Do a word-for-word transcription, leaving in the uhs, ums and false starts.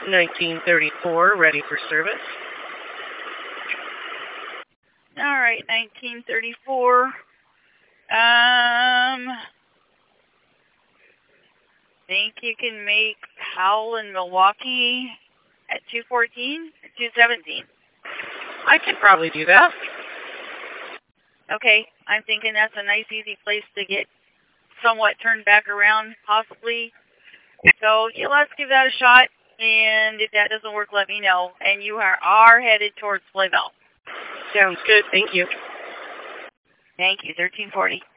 nineteen thirty-four, ready for service. All right, nineteen thirty-four. Um, think you can make Powell in Milwaukee at two fourteen or two seventeen? I could probably do that. Okay, I'm thinking that's a nice, easy place to get somewhat turned back around, possibly. So yeah, let's give that a shot, and if that doesn't work, let me know. And you are, are headed towards Playville. Sounds good. Thank you. Thank you, thirteen forty.